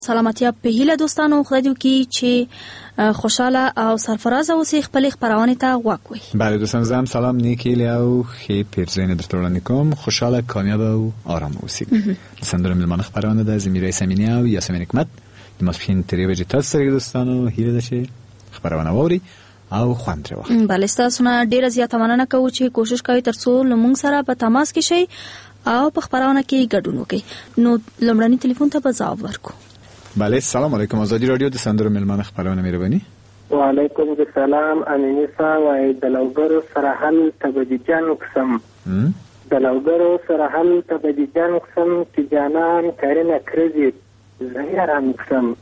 سلامتیا په هیله دوستانو، خدای دې وکړي چې خوشاله او سرفراز اوسئ. خپل خبرونه ته غوږ وي. بله دوستان، زم سلام نیکی او خی پیرزین درته وړاندې کوم. خوشاله، کامیاب او آرام اوسئ. سندره ملمان خبرونه ده زمیرای سمینی او یاسمین حکمت د ماسپښین ترې وجې تاسو سره دوستانو هیله ده چې خبرونه واوري او خوند ترې واخلئ. بله ستاسو نه ډیره زیاته مننه کوو چې کوشش کوئ ترڅو له موږ سره په تماس کې شئ او په خبرونه کې ګډون وکړئ. نو لومړني ټلیفون ته به ځواب ورکړو. بله، سلام علیکم. آزادی رادیو د سندرو ملمان خبرونه مهرباني. وعلیکم السلام. امینی صاحب د لوګرو سره حل تبدیجان قسم د لوګرو سره حل تبدیجان قسم چې جانان کارنه کړی زهران قسم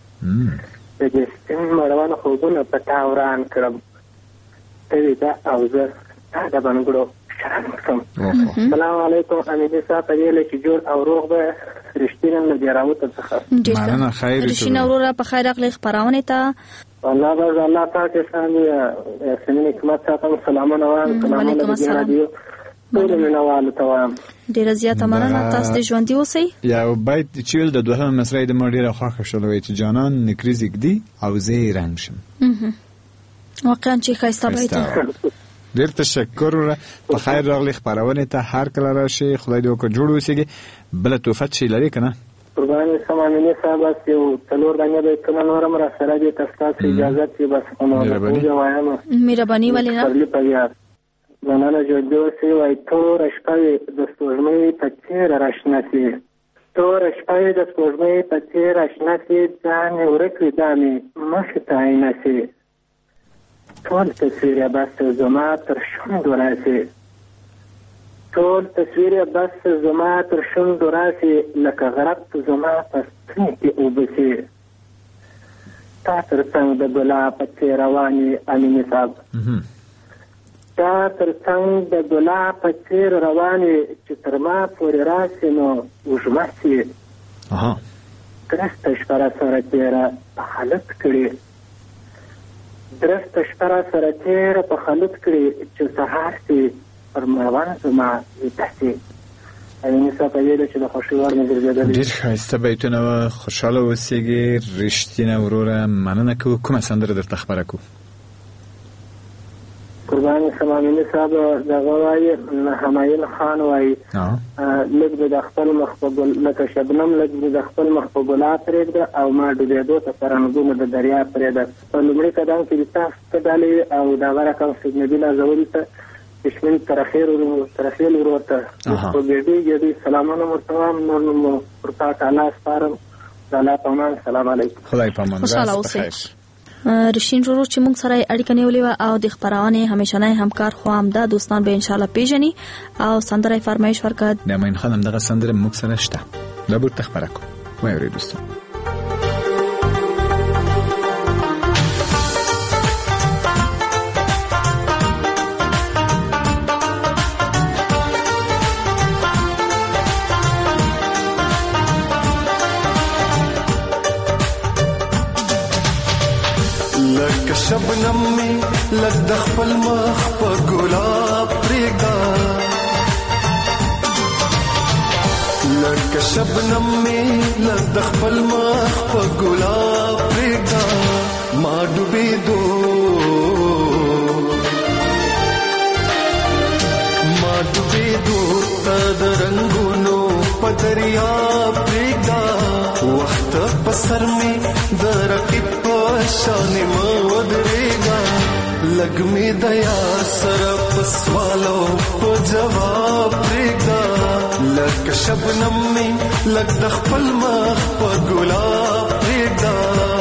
د جستن مړوان خوبونه په تاوران کړم ته دا او زه دا بنګړو شران قسم. السلام علیکم امینی صاحب، پدې چې جوړ او روغ به رښتینه نه دی راوته څخه. مننه، خیر شه. رښتینه وروره په خیر اخلي خبرونه ته. الله باز الله پاک څنګه سمین حکمت صاحب سلامونه وایم. وعلیکم السلام. ټول منوال توام. ډیر زیاته مننه. تاسو دې ژوندۍ اوسئ. یا باید چې د دوهم مسرې د مړ خوښ شول چې جانان نکریزګ دی او زه رنگ شم. واقعا چې خیسته بایته. ډیر تشکر. په خیر راغلی خبرونه ته هر کله راشي. خدای دې وکړي جوړ اوسئ. بل توفت شي لري کنه. قربان سمامینه صاحب یو څلور دنیا به کنه نورم را سره دې تاسو اجازه ته بس کومه وایم. مهرباني ولینه. مننه جوړ شي. وای تور شپه د سپوږمۍ په څیر راشناسي، تور شپه د سپوږمۍ په څیر راشناسي، ځان ورکړي دامي مخ ته عیناسي، ټول تصویر بس زما تر شوندو راسي، ټول تصویر بس زما تر شوندو راسي، لکه غرق زما په سترګو کې اوبسي، تا تر څنګ د ګلاب په څیر رواني امینه صاحب، تا تر څنګ د ګلاب په څیر رواني چې تر ما پورې راسي نو وژمسي. درسته شپه را سره تېره په خلط کړي، درسته شپه را سره تېره په خلط کړي چې سهار سي پر مړوند زما ویده سي. امینه صاحب په ویلو چې د خوښۍ وړ مې ګرځېدلي. ډېر ښایسته بیتونه وه. خوشحاله اوسېږي. رښتینه وروره مننه کوو. کومه سندره درته خبره کوو؟ قربان سمامینه صاحب دغه وایي همایون خان وایي لږ به د خپل مخ په ګل لکه شبنم، لږ به د خپل مخ په ګلاب پرېږده او ما ډوبېدو ته په رنګونو د دریاب پرېږده. په لومړي قدم کې د تاسو ته ډالۍ او د هغه رقم سید نبي لازولي ته کشمین ترخیل ورور ته په ګډې سلامونه ورته وایم. نور نو مو پر پاک الله سپارم. د الله په امان. سلام علیکم. خدای په امان. خوشحاله اوسئ. رشین ورور چې موږ سره اړیکه نیولې وه او د خبرونه همیشنه همکار خو همدا دوستان به ان شاء الله پیژني او سندره فرمایش ورکړه. نماین خانم دغه سندره موږ سره شته. دا به تخبره کوم. وای ورې دوستان. شبنم می لږ د خپل مخ په ګلاب پرېږده، لکه شبنم می لږ د خپل مخ په ګلاب پرېږده، ما ډوبېدو ته د رنګونو په دریاب پرېږده، وخت په سر می د رقیب شان ما ودرېږه، لږ مې د یار سره په سوالو په جواب پرېږده، لکه شبنم مې لږ د خپل مخ په ګلاب پرېږده.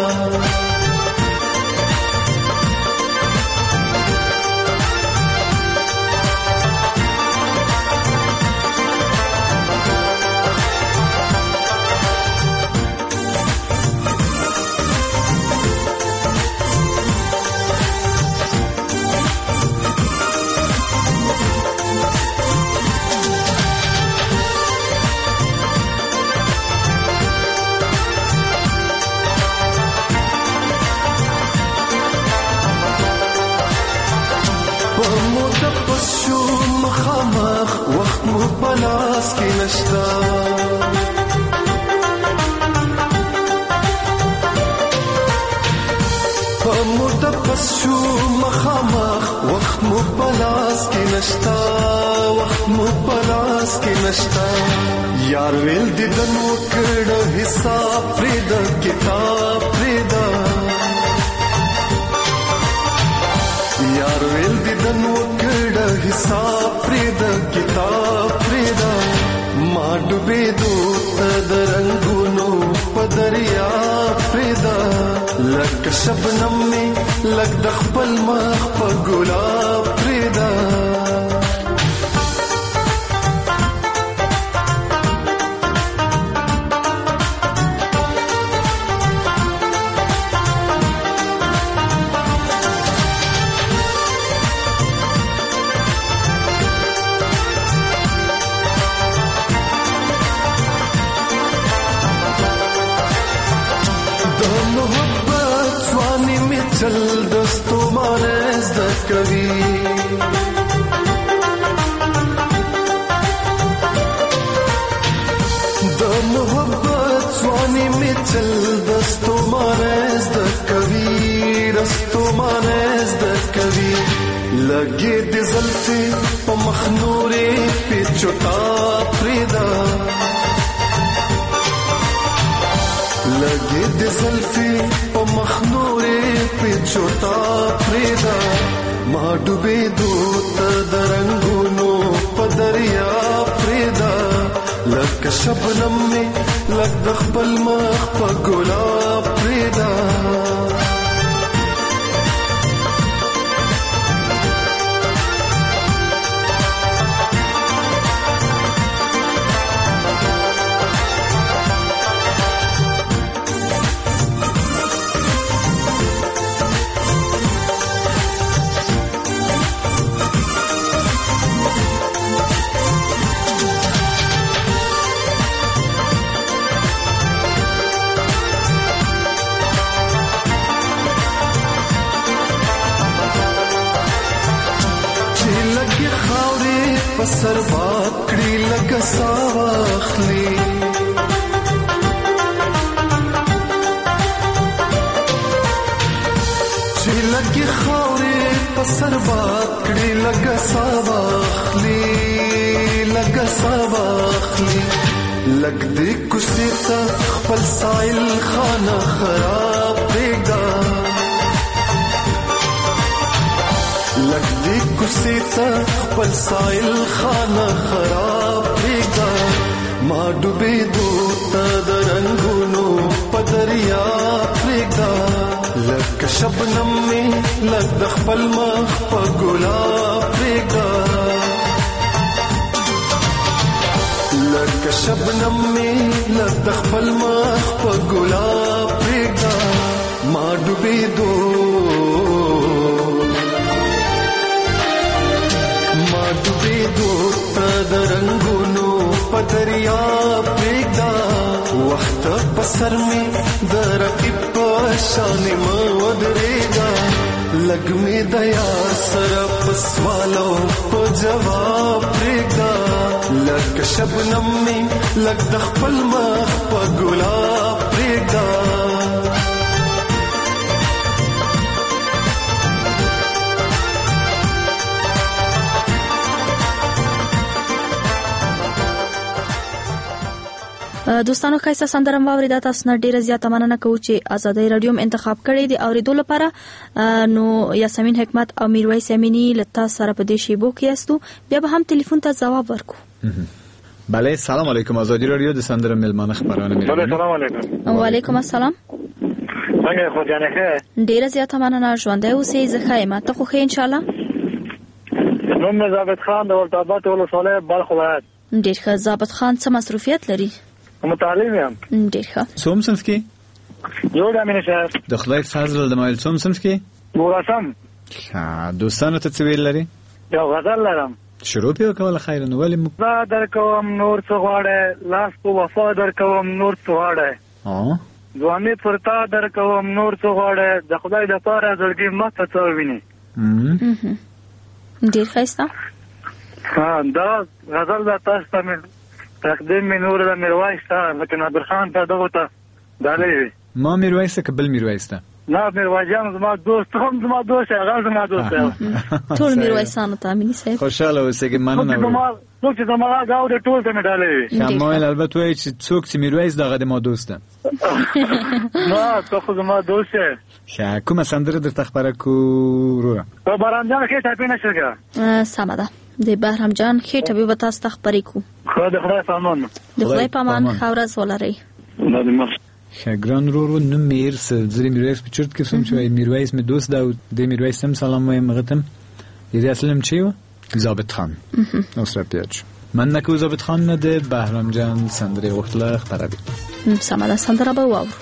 وخت مو پلاس کې نشتا، شو مخامخ وخت مو پلاس کې نشتا وخت مو پلاس کې نشتا یار ویل دیدن وکړ حساب پرې د کتاب پرې دا یار ویل دیدن وکړ حساب پرې د کتاب پرې دا ما ډوبې دوت د رنگونو په دریا پرې دا لک شبنم می لک د خپل مخ په ګلاب پرې دا चल दोस्तों माने ज़द कभी द मोहब्बत स्वानी में चल दोस्तों माने ज़द कभी दोस्तों माने ज़द कभी लगे दिल से मखनूरे पे चुटा प्रेदा लगे दिल से मखनूरे पे छोटा प्रेदा मा डूबे दूत दरंगुनो पदरिया प्रेदा लक शबनम में लक दखबल मख पगुला प्रेदा सर बाकड़ी लग सावाखली चिलकी खावरे पसर बाकड़ी लग सावाखली लग दे कुसे तक खपल साइल खाना खराब देगा लग दे कुसे तक खपल साइल खाना खराब देगा माँ डूबे दो तदरंगुनो पदरिया देगा लग शबनम में लग दखपल मख पगुलाब देगा लग शबनम में लग दखपल मख पगुलाब देगा माँ डूबे दो डूबे दो तदरंगुनो पदरिया प्रेदा वक्त पसर में दरकी पशान मदरेगा लग में दया सरप सवालों को जवाब प्रेदा लग शबनम में लग दखपल मख पगुला प्रेदा دوستانو خایسته سندرم واوریدا تاسو نه ډیره زیاته مننه کوم چې آزادۍ رادیو انتخاب کړی دی اوریدو لپاره نو یاسمین حکمت او میرویس امینی لتا سره په دې شی بو کېستو بیا به هم ټلیفون ته جواب ورکو بله سلام علیکم آزادی رادیو د سندرم ملمانه خبرونه میره بله سلام علیکم وعلیکم السلام څنګه خو جانه ډیره زیاته مننه ژوندۍ اوسې زه خیمه ته خو ان شاء الله نوم ثابت خان د ولتابات ولسوالۍ بلخ ولایت ډیر ښه ثابت خان څه مصروفیت لري متعلم یم ډیر ښه څوم صنف کې یو د امین شهر د خدای فضل د مایل څوم صنف کې ورسم دوستانو ته څه ویل لري یو غزل لرم شروع پیو کوله خیر نو ولې زه درکوم نور څه غواړې لاس په وفا درکوم نور څه غواړې ځواني پر تا درکوم نور څه غواړې د خدای د پاره زړګي ماته څه ویني ډیر ښایسته دا غزل د تاسو ته تقدیم می نور د میرویس ته لکه نادر خان ته دغه ته دالې ما میرویس ته قبل میرویس ته نه میرویسان زما دوست هم زما دوست هغه زما دوست ټول میرویسانو ته امینی صاحب خوشاله اوسئ کې مننه څوک چې زما گاو د ټول ته مډالې شمایل البته وایي چې څوک چې میرویس دغه د ما دوسته نه ته خو زما دوست ښه کومه سندره درته خبره کو وروره په بهرام جان کې ټاپې نشګه سمه ده د بهرام جان خېټه به تاسو ته خبرې کو خو د خدای پامان د خدای پامان خورز ولري نه د مخ ښه رورو نو میر زری میرویس په چرت کې سم چې میرویس می دوست دا د میرویس هم سلام وایم مغتم یی اصلم چی و ضابط خان نصرت پیاچ من نکو ضابط خان نه د بهرام جان سندره وختله خبره بي سمه ده سندره به واو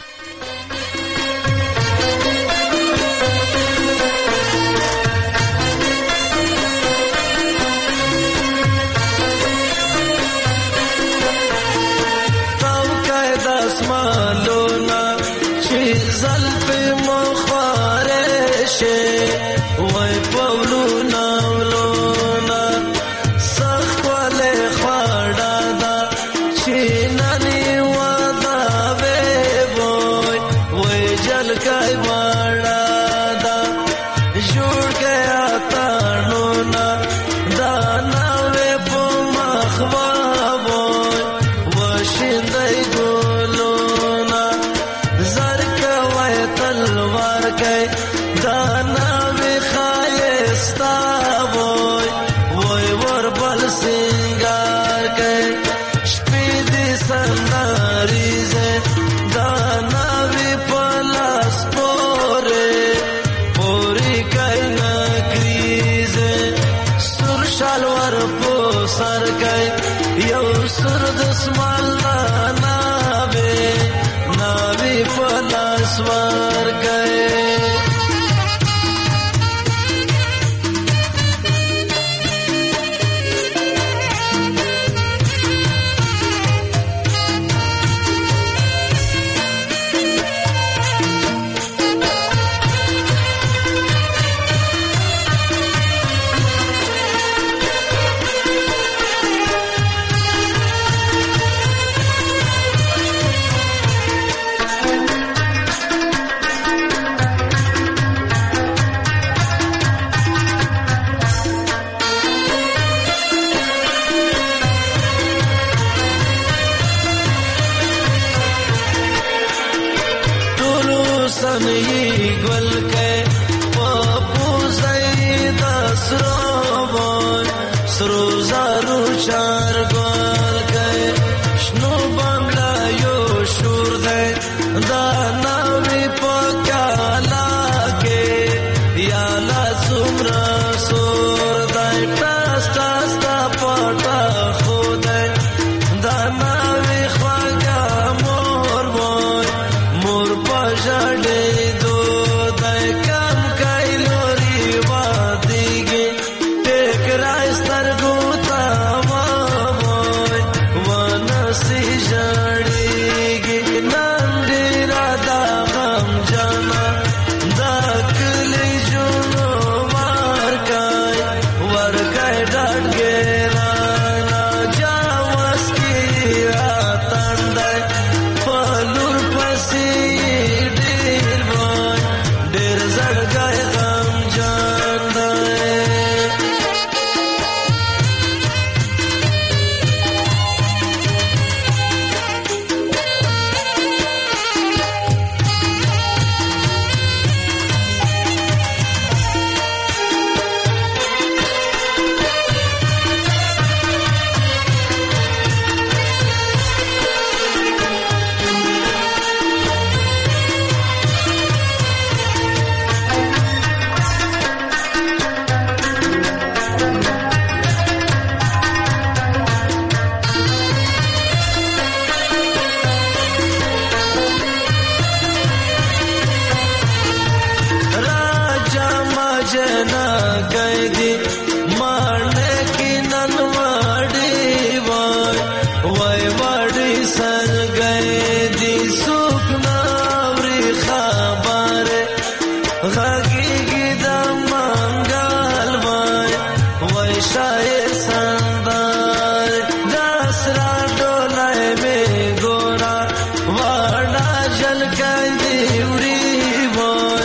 जल का देवरी वो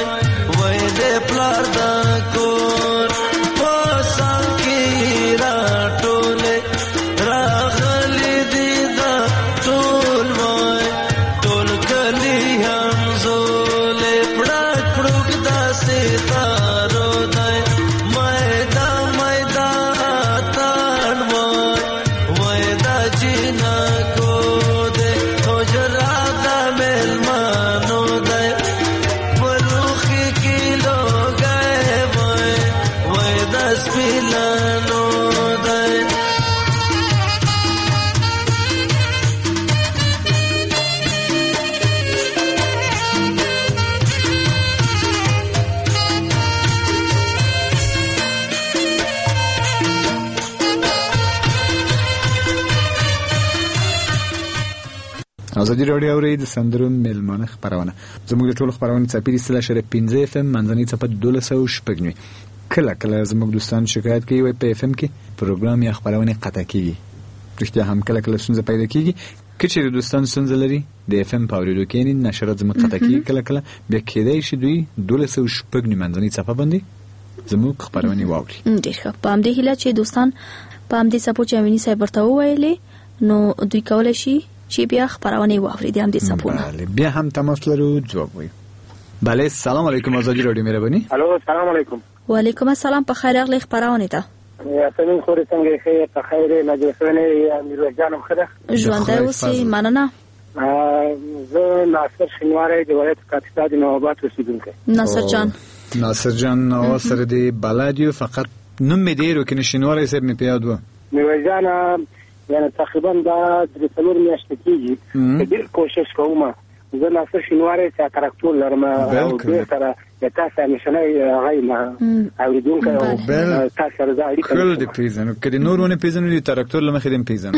ازادي راډیو اوري د سندرو ملمانه خبرونه زموږ د ټولو خبرونه چاپیری سره شر 15 اف ام منځنی چپه 12 کله زموږ دوستان شکایت کوي په اف ام کې پروګرام یا خبرونه قطع کیږي. رښتیا هم کله ستونزه پیدا کیږي. کچې دوستان ستونزه لري د اف ام پاوریدو کې نه نشرات زموږ قطع کیږي کله بیا کېدای شي دوی 12 منځنی چپه باندې زموږ خبرونه واوري. ډیر ښه. په همدې هیله چې دوستان په همدې سپو چې امینی صاحب ورته وویلې نو دوی کولای شي چې بیا خبرونه واوري د همدې سپونه. بله بیا هم تماس لرو جواب وي. بله سلام علیکم آزادی رادیو مهربانی. الو سلام علیکم. و علیکم السلام. په خیر راغلی خبرونه ته. یاسمین خوري څنګه ښه په خیر مجلسونه امیر جانم خره ژوندی اوسې مننه. زه ناصر شینواری د ولایت کاپیتان د نوابات اوسیدونکی. ناصر جان او سره دی بلادیو فقط نوم مې ډیرو کې شینواری صاحب مې پیاد و. مې وجانا یعنی تقریبا دا 3 میاشتې کېږي چې ډېر کوشش کوم. زه ناصر شینواری چې تراکتور لرم او ډېر سره تاسو همیشنۍ غیمه اوریدونکو او تاسو سره ځای اړیکه کول دي پیژنو کله نورونه پیژنو دي تراکتور لمخې دم پیژنو.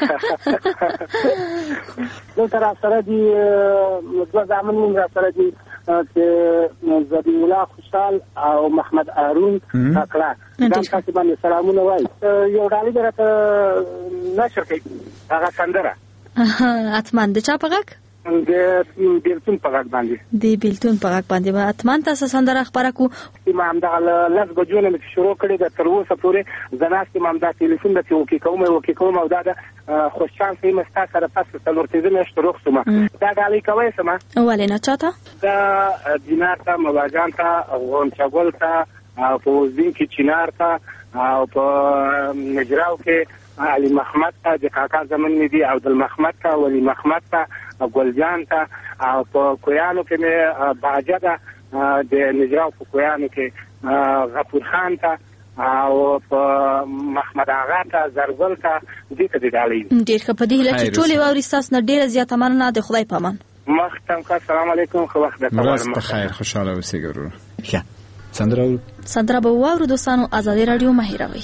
نو تر سره دي دوه ځامن موږ سره دي چې زبی الله خوشحال او محمد هارون اکلا دا تاسو باندې سلامونه وای. یو ډالۍ درته نشر کوي هغه سندره اتمن د چا پغک د بیلتون په غږ باندې به اتمن تاسو سندره خبره کو. امام دا لاس بجونه مې شروع کړې د تر اوسه پورې زناست امام دا ټلیفون د وکی کوم او دا خوشحال سي مستا سره پاسه څلورتیزه مې شروع سم دا غالي کوي سم ولې نه چاته دا دینار ته مواجان ته غونچګل ته او فوزدین کې چینار ته او په نجراو کې علي محمد ته د کاکا زمن می دي عبد المحمد ته ولی محمد ته ګلجان ته او په کویانو کې مې باجده د نجراو په کویانو کې غفور خان ته او په محمد آغا ته زرګل ته دې ته ډالۍ. ډیر ښه. په دې هیله چې ټولې واوري ستاسو نه ډیره زیاته مننه. د خدای پامان. مختم کا سلام علیکم. خو وخت ده. مرسته په خیر خوشاله اوسئ ګورو. ښه سندره به واورو دوستانو. آزادی رادیو مه هېروئ.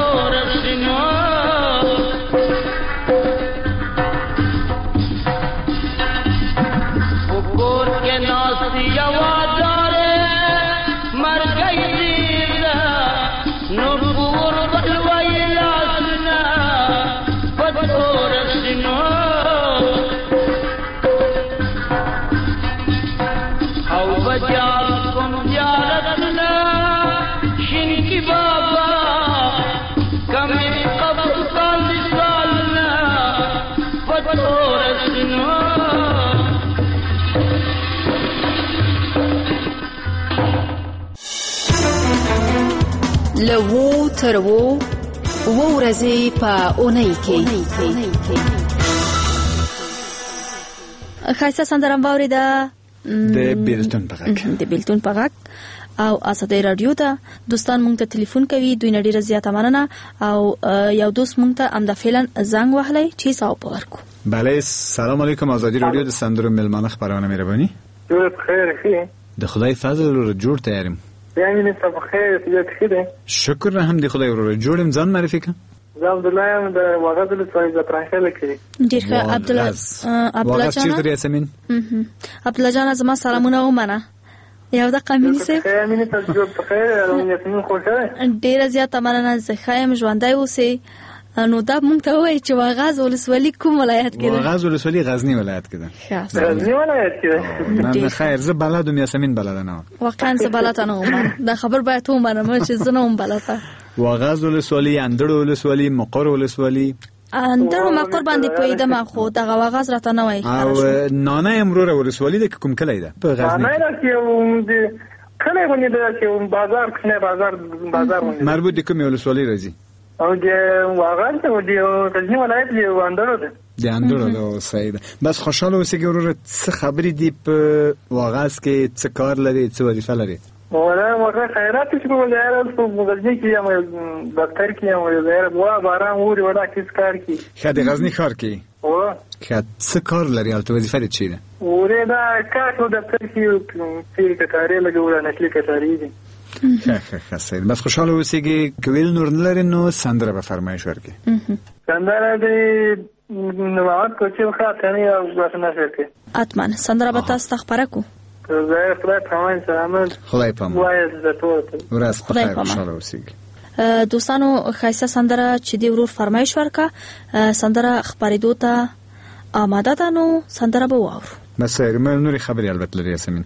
لوو ترو ورځې په اونۍ کې خایسته سندرم واوریده د بیلتون په غږ او آزادۍ رادیو ته دوستان مونږ ته ټلیفون کوي، دوی نه ډیره زیاته مننه. او یو دوست مونږ ته امدا فعلا زنګ وهلی چې ځواب ورکو. بله، سلام علیکم. آزادی رادیو د سندرو ملمانه خبرونه مهرباني. بخیر خیر. د خدای فضل رو جوړ تیارم. یعنی ته بخیر ته. شکر هم د خدای رو جوړم. ځان معرفي کړه. عبدالله د واغدل څخه د ترانخله کې. ډیر ښه عبدالله جان. چیرته یاسمین؟ عبدالله جان زما سلامونه ومنه. یو د قامینی سه یعنی تاسو په خیر یاسمین خوشاله. ډیر زیاته مننه. زه خایم ژوندای اوسې. نو دا مونږ ته وایي چې واغاز ولسوالي کوم ولایت کې ده؟ واغاز ولسوالي غزنی ولایت کې ده. غزنی ولایت کې ده. نه خیر، زه بلدم یاسمین بلد نه. واقعا زه بلد نه وم. دا خبر باید ته ومنم چې زه نه وم بلد. واغاز ولسوالي، اندړ ولسوالي، مقر ولسوالي. اندړ مقر باندې پویدم خو دغه واغاز راته نه وای. او نانه امروره ولسوالي د کوم کلی ده په غزنی؟ نه کې کله ونی ده چې بازار کنه بازار ونی. مربوط د کوم ولسوالي راځي؟ او د واغاز ته د غزنی ولایت دی اندړ ده. د اندړ ده. صحیح ده. بس خوشاله اوسئ ګورره څه خبرې دی په واغاز کې، څه کار لري، څه وظیفه لري؟ ولا خیرات چې په ولایت په غزنی کې یم دفتر کې یم. زه بوا باران ووري ولا کیس کار کی. خا د غزنی ښار کې او خا څه کار لري؟ البته وظیفه دې چی ده؟ وره دا کار په دفتر کې چې کاري لګول نه شي کاري دي. ښه صحیح. بس خوشاله اوسئ. کویل نور نه لري نو سندره به فرمایش ورکړي. سندره دې نوات کوچو خاطر نه او غوښنه شرکه. اتمن سندره به تاسو خبره کو. زه خدای پامان سلامت. خدای پامان. وای زه ته ورځ په خیر. خوشاله اوسئ. دوستانو خایسته سندره چې دی ورور فرمایش ورکا. سندره خبرېدو ته آماده ده. نو سندره به واورو. بس نورې خبرې البته لري یاسمین.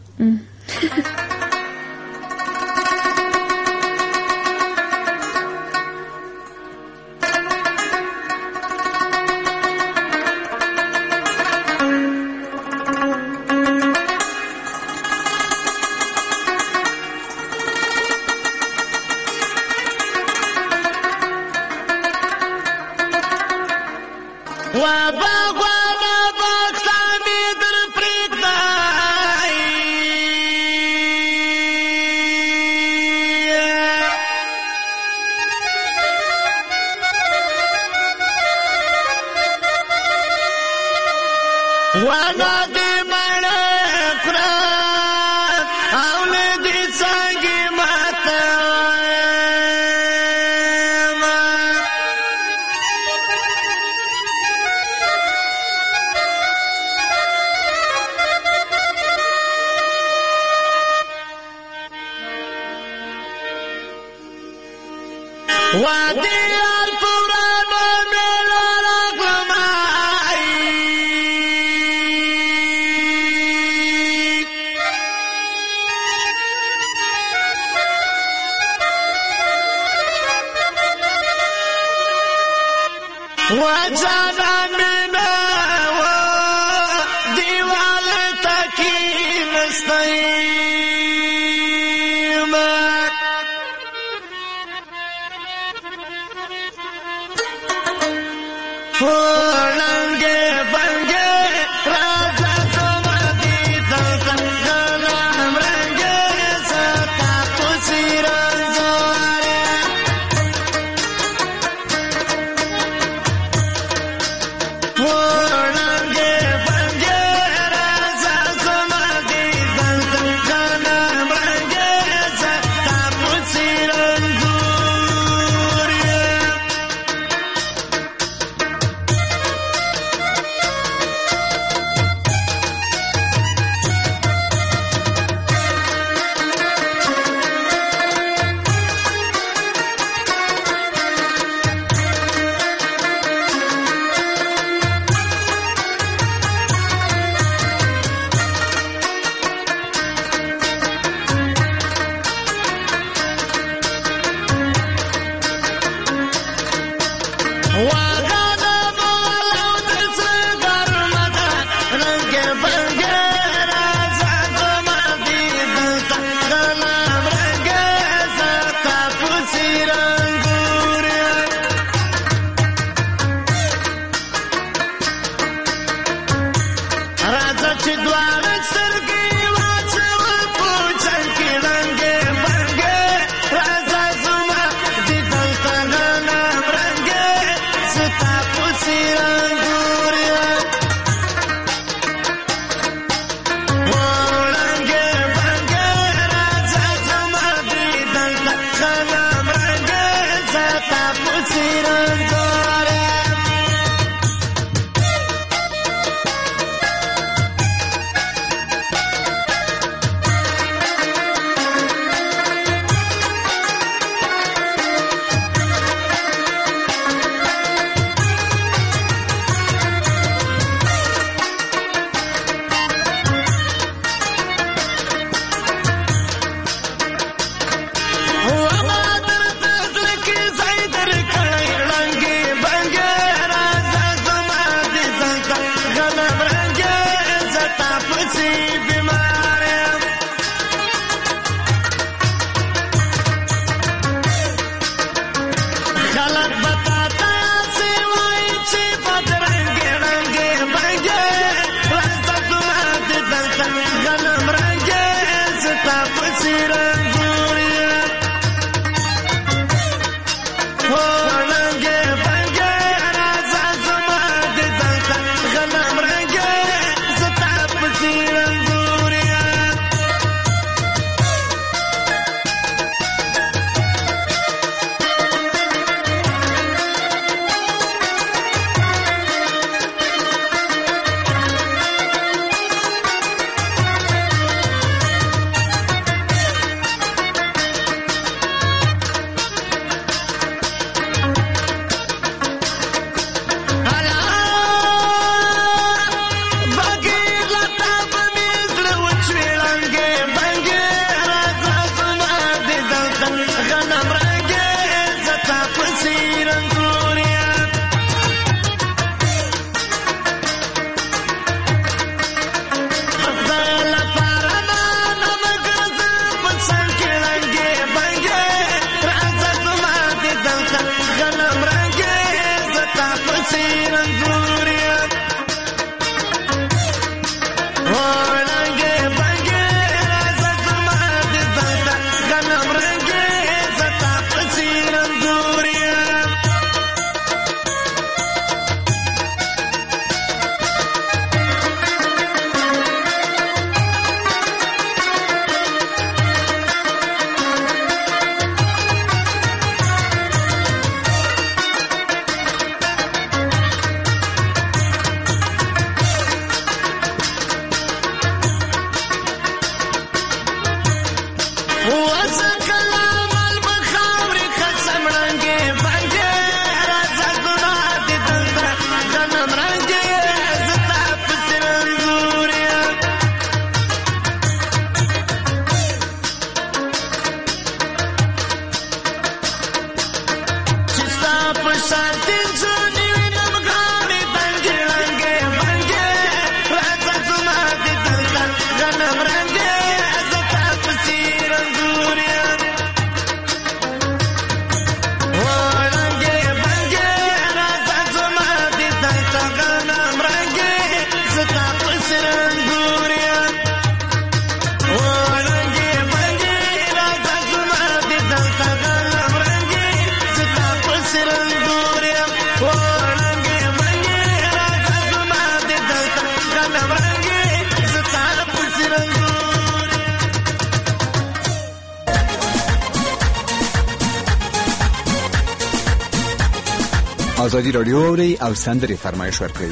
آزادی رادیو اوري او سندري فرمایش ورکړئ.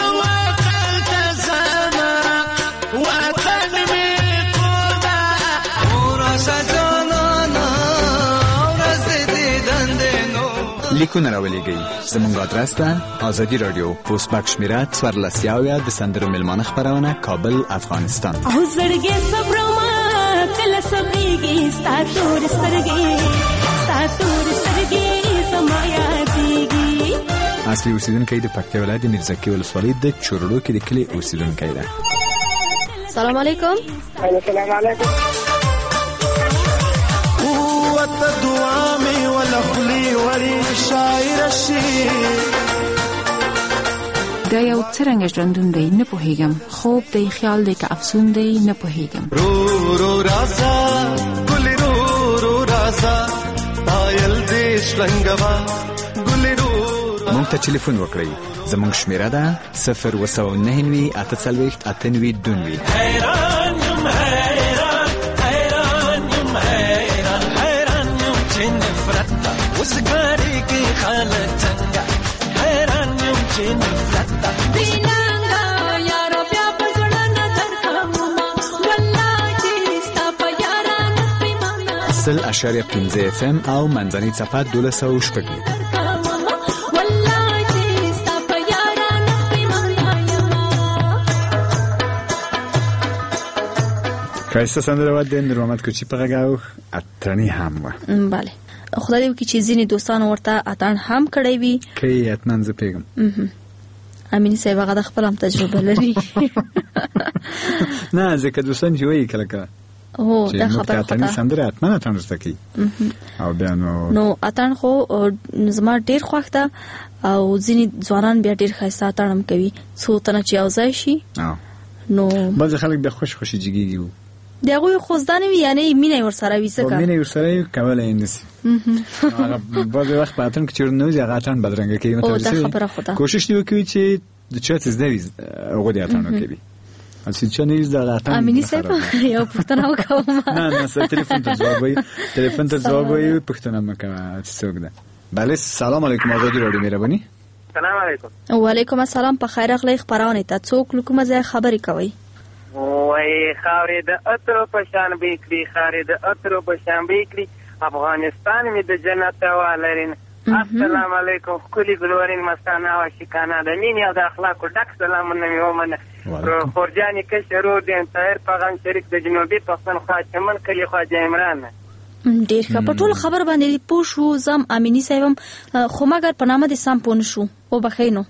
لیکونه راولېږئ. زموږ ادرس ته آزادی رادیو پوسټ باکس شمیره 14 د سندرو مېلمانه خپرونه کابل افغانستان. او زړګي صبرما کله صبرېږي ستا تور سترګې سما یادېږي اصلي اوسیدونکی د پکتیا ولایت میرزکي ولسوالۍ د چورړو کې د کلي اوسیدونکی ده. السلام علیکم. السلام علیکم. قوت دعا می ولا خلی وری شاعر شي دا یو څرنګه ژوندون دی نه پوهیږم، خوب دی خیال دی که افسون دی نه پوهیږم. رو رو رازا ګل رو رو رازا پایل دیش رنگوا ګل رو. مونږ ته ټلیفون وکړئ. زمونږ شمیره ده 090 840 892. حیران یم حیران حیران یم حیران حیران یم چې نفرت وسګاری کې خاله څنګه حیران یم چې نفرت بینانګا یار بیا پزړه نظر کوم والله چې ستا په یاران پیمانه 0.5 FM او منځنۍ څپه 1200 کایسته سندره ود نور محمد کوچی په غاو اترنی هم و. بله خدای دې وکړي چې ځینې دوستان ورته اتن هم کړی وي. کې اتمن زه پیغام امینی صاحب هغه د خپل هم تجربه لري. نه ځکه دوستان چې وایي کله کله هو دا خبره اترنی سندره اتمن اتن زده کی او بیا نو اتن خو زما ډیر خوښ ده او ځینې ځوانان بیا ډیر ښایسته اتن کوي څو تنه چې اوځای شي نو بعض خلک بیا خوش خوشي جګیږي دغه خوځدانه وی یعنی مینه ور سره ویسکه مینه ور سره کولای اندسی هغه بعض وخت پاتن کې چرنه وی هغه اتن بدرنګ کوي متوسط کوشش دی وکړي چې د چات زده وي هغه دی اتن کوي اسی چې نه زده اتن امینی صاحب یو پښتنه وکوم نه سره تلیفون ته جواب وي پښتنه مکه څوک ده. بله سلام علیکم آزادی رادیو مهربانی. سلام علیکم. وعلیکم السلام. په خیر اغلی خبرونه ته څوک لکه ځای خبرې کوي. وای خاورې د اترو په شان بیکري خاورې د اترو په شان بیکري افغانستان می د جنت والرین. السلام علیکم کلی ګلورین مستانه او شکانه د مینې او د اخلاقو ډک سلامونه می ومنه. خورجانی کشرو د انتظار پیغام شریک د جنوبي پښتونخوا چمن کلی خواجه عمران. ډیر ښه په ټول خبر باندې پوه شو. زم امینی صاحب خو مګر په نامه د سم پون شو او بخینو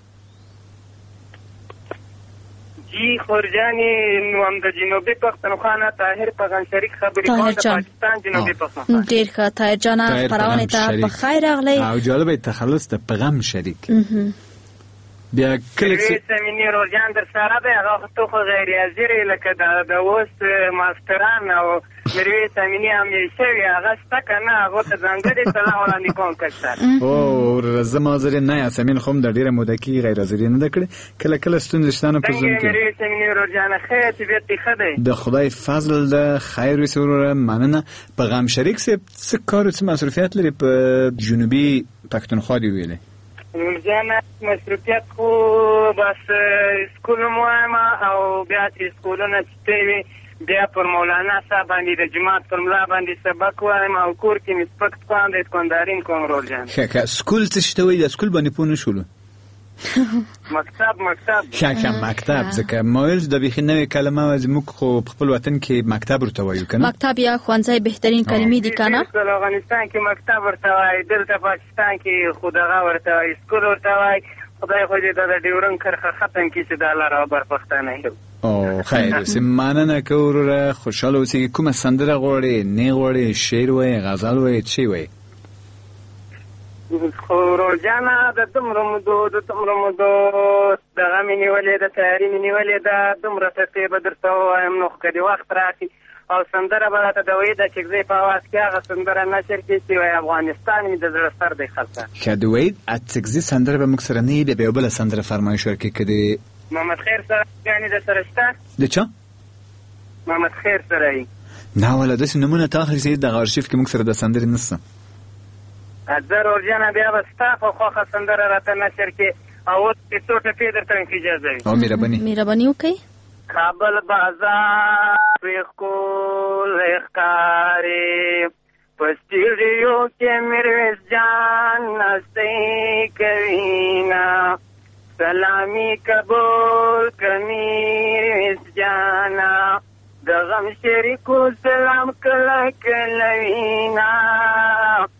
جی خورجانی نو هم د جنوبي پښتونخوا نه طاهر پیغام شریک خبرې کوم د پاکستان جنوبي پښتونخوا. ډیر ښه طاهر جان خبرونه ته په خیر اغلی او جالبه تخلص د پیغام شریک بیا کله چې سمینی روزان در سره ده هغه تو خو غیر حاضر لکه د اوس ماستران او مروي سمینی هم یې شوی هغه ستکنه هغه ته ځانګړي سلام وړاندې کوم کښتر او زما حاضر نه یاسمین خو د ډیره موده کې غیر حاضر نه کړ کله کله ستون رښتانه په ځون کې مروي سمینی روزان خیر طبيعت خدای د خدای فضل د خیر وسوره مننه پیغام شریک څه کار څه مصرفیت لري په جنوبي پښتونخوا دی ویلې مرجانه مصروفیت خو بس اسکول مهمه او بیا چې اسکولونه چې بیا پر مولانا صاحب باندې د جماعت پر ملا باندې سبق وایم او کور کې مسپک خواندې کندارین کوم رول جان ښه اسکول څه شته د اسکول باندې پونه شول مکتب ځکه مایل د بخې نوې کلمه زموږ خو په خپل وطن کې مکتب ورته وایو کنه مکتب یا ښوونځی بهترین کلمې دي کنه په افغانستان کې مکتب ورته وایي دلته پاکستان کې خدغه ورته وایي اسکول ورته وایي خدای خو دې د ډیورن کرخه ختم کړي چې د الله رابر پښتانه یو او خیر سمانه کوره خوشاله اوسئ. کومه سندره غواړي نه غواړي شعر وایي غزل وایي چی وایي خورجانا د دومره مودو د غمې نیولې د تیاري مې نیولې ده دومره څه به درته ووایم نو که د وخت راکړي او سندره به راته د وحید اڅکزۍ په اواز کې هغه سندره نشر کړي چې وایي افغانستان مې د زړه سر دی خلکه ښه د وحید اڅکزۍ سندره به موږ سره نه وي بیا یو بله سندره فرمایش ورکړي که د محمد خیر سره ګانې د سره شته د چا محمد خیر سره یي نه والا داسې نومونه ته اخلي چې دغه ارشیف کې موږ سره د سندرې نشته زه روزانه بیا به ستا په خوښه سندره راته نشر کړي او اوس چې څو ټپې درته اجازه وي او مهرباني وکړئ. کابل بازار ښکلی ښکاري په سټیډیو کې میرویس جان نستۍ کوي نه سلامي قبول کړه میرویس جانا د غم شریکو سلام کله کله وینا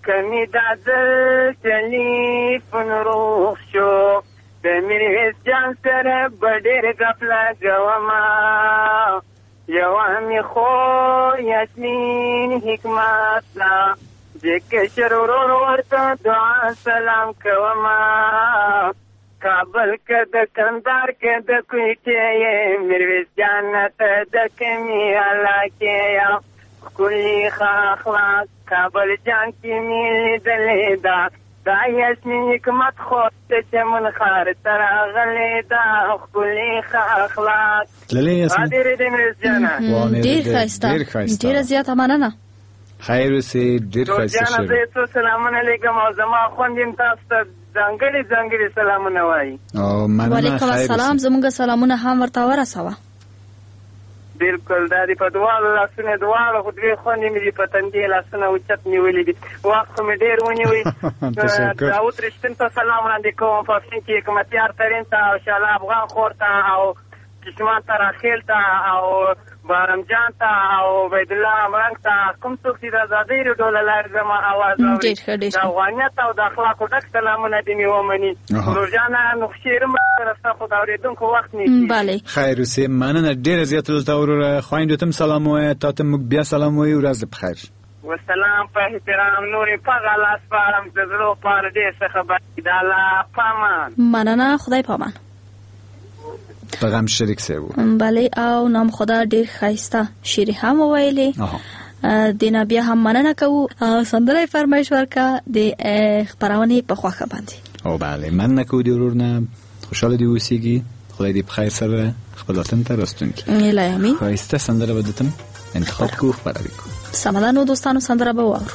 کمی دادل تلیفون روغ شو د میرویس جان سره به ډېر غفلت کومه یوه مې خو یاسمین حکمت ده د کشر ورور ورته دعا سلام کومه کابل که د کندهار که د کویټې یې میرویس جان ته د کمې علاقې یم ښکلي ښه اخلاق کابل جان کې مې لیدلې ده دا یاسمین حکمت خو د چمن ښار ته راغلې ده ښکلي ښه اخلاق تللې یاسمین ډېرې دې میرویس جانه ډېر ښایسته ډېره زیاته مننه خیر اوسې ډېر ښایسته جانه زه څو سلامونه لیکم او زما خوند یم تاسو ته ځانګړي سلامونه وایي وعلیکم السلام زموږ سلامونه هم ورته ورسوه بالکل دا دې په دواړو لاسونه دواړو خو دوې خوندې مې دي په تندې لاسونه اوچت نیولي دي وخت خو مې ډېر ونیوی داود رښتین ته سلام وړاندې کوم په افسین کې حکمتیار ترین ته او شاله افغان خور ته او کشمان ته راخیل ته او بارم جان ته او عبیدالله امرنګ ته کوم څوک چې د ازادۍ راډیو له لارې زما اواز اوري د افغانیت او د اخلاقو ډک سلامونه دې مې ومني روژانه نقشې سره ستا خو د اورېدونکو وخت نیسي خیر اوسې مننه ډېره زیاته دلته وروره خویندو ته هم سلام ووایه تا ته موږ بیا سلام وایو ورځ دې په خیر والسلام په احترام نورې پغه لاس پارم د زړه پاره ډېر څه خبرې د الله پامان مننه خدای پامان پیغام شریک سیبو بله او نام خدا ډیر خایسته شیری هم وویلې دینا بیا هم مننه کوو سندره فرمایش ورکا د خبرونه په خوخه باندې او بله مننه کوو د ورورنه خوشاله دی اوسېږي خدای دې په خیر سره خپل وطن ته راستون کړي الهی امین خایسته سندره به دتم انتخاب کوو خبرې کوو سمدانو دوستانو سندره به واورو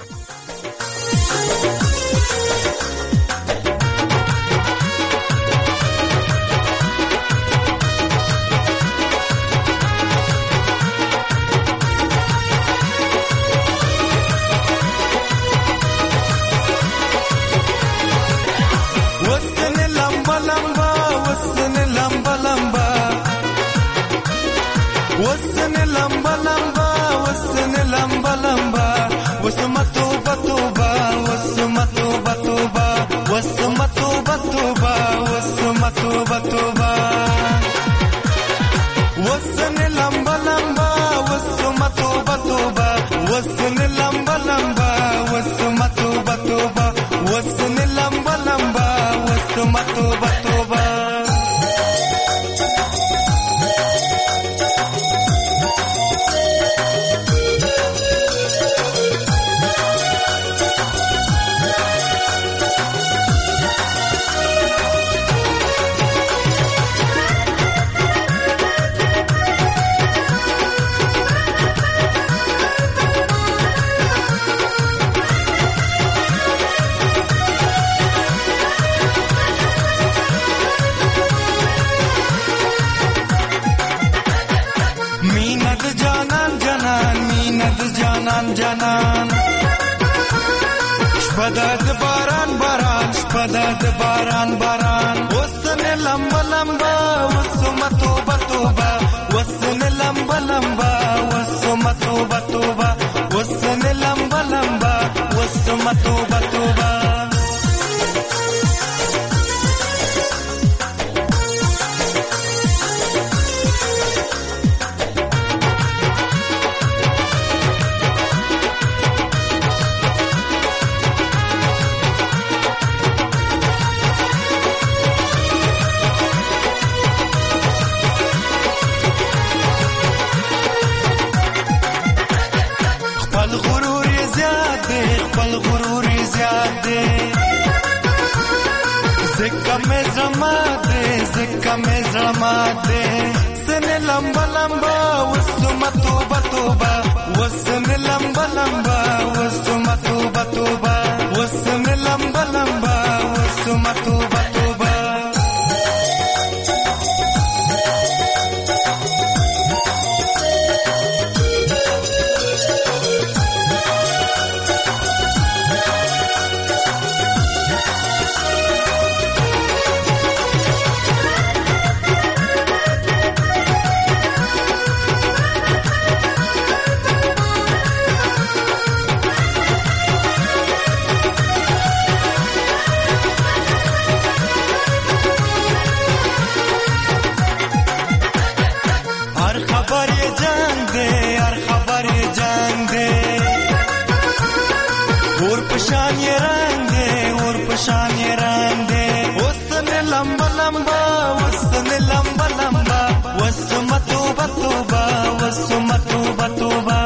لمبا وسن لمبا لمبا وسم توبه توبه وسم توبه توبه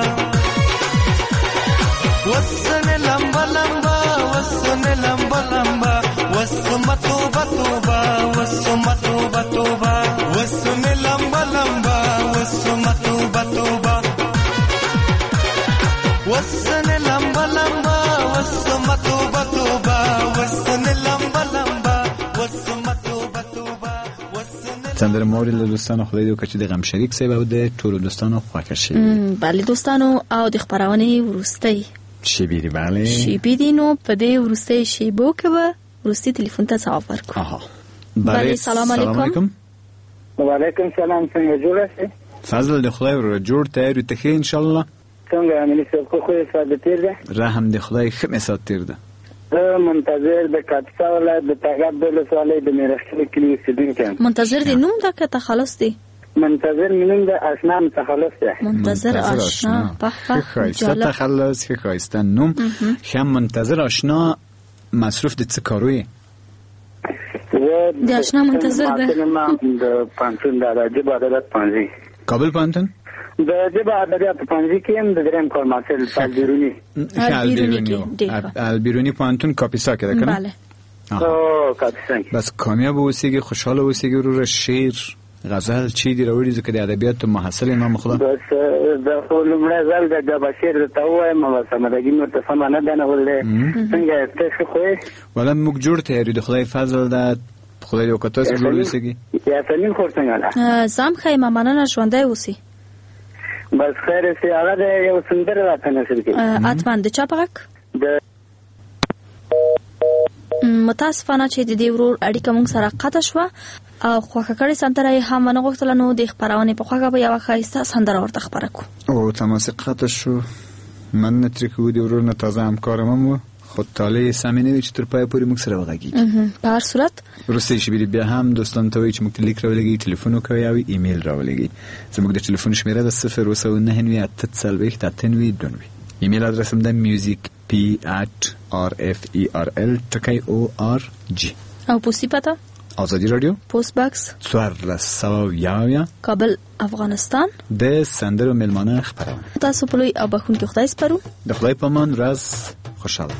وسن لمبا لمبا وسن لمبا لمبا وسم توبه توبه وسم توبه توبه وسن لمبا لمبا وسم توبه توبه وسن لمبا لمبا وسم توبه توبه وسن لمبا لمبا وسم توبه توبه سندره موري له دوستانو خدای دې وکړي د غم شریک سبب ده ټول دوستانو خوښ شي. بله دوستانو او د خبرونه ورستي شیبیری بله شیبیری نو په دې ورستي شیبو کې به ورستي ټلیفون ته ځواب ورکړو. آها بله سلام علیکم. وعلیکم سلام. څنګه جوړ یاست؟ فضل د خدای ور جوړ تیار ته خیر ان شاء الله. څنګه عملی څه خو ساده تیر ده؟ رحم د خدای خمه سات تیر ده. منتظر د کاپسا ولایت د تګاب د لسوالۍ د میرخشل کلی اوسیدونکی. منتظر دی نوم دا که تخلص دی؟ منتظر مینوم د آشنا تخلص ده. منتظر آشنا. په جالب تخلص کې خایسته نوم. هم منتظر آشنا مصروف د څه کاروي؟ د آشنا منتظر ده. د پانتون د راجب عدالت پانځي. کابل پانتون؟ د جبه ادبیات پانځي کې هم د دریم کار ماسل البیرونی. البیرونی پانتون کاپیسا کې ده کنه؟ بله. او کاپیسا. بس کامیاب اوسېږي، خوشاله اوسېږي، ورو شعر غزل چی دی راوړي ځکه د ادبیاتو محصل امام خدا. بس د لومړی ځل د بشیر ته وایم ما سمدګي نو ته سم نه دنه ولې څنګه ته خو ولا موږ جوړ ته یاري د خدای فضل ده، خدای یو کته سره جوړ وسګي. یا تنین خور څنګه ده؟ زم خیمه مننه ژوندۍ اوسې. بس خیر سي هغه یو سندر راته نشل کې. اتمن د چا پغک؟ د متاسفانه چې د دې ورور اړیکه موږ سره قطع شو او خوخه کړي سندره هم نه غوښتل نو د خبرونه په خوګه به یو خایسته سندره ورته خبره کو. او تماس قطع شو. من نترکو د ورور نه تازه همکارم خود تاله سمینه چې تر پای پورې موږ سره وغږیږي. په هر صورت روسي شبيري بیا هم دوستان ته وایي چې موږ لیک راولېږي، ټلیفون وکوي او ایمیل راولېږي. زموږ د ټلیفون شمیره د 00998 ایمیل ادرس هم د music@rferl.org او پوسټ پتا آزادی رادیو پوسټ باکس 1401 کابل افغانستان د سندرو ملمانه خبرونه. تاسو په لوی او بخون کې خدای سپارو. د خدای په امان، راز خوشاله.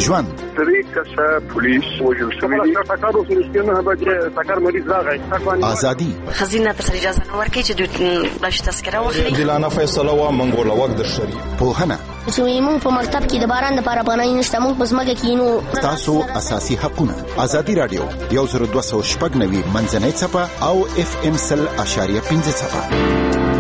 ژوند. 3 کسه پولیس وژل شوي دي. ټکر وسو نه به ټکر مریض راغی. ازادي. خزینه تر اجازه نه ورکړي چې دوی بلش تذکره واخلي. دلانه فیصله وا منګول وخت د شری. پوهنه. زموږ په مکتب کې د باران لپاره پناه نشته، موږ پس مګه کینو. تاسو اساسي حقونه. ازادي رادیو 102.9 منځنۍ چپه او FM 100.5 چپه.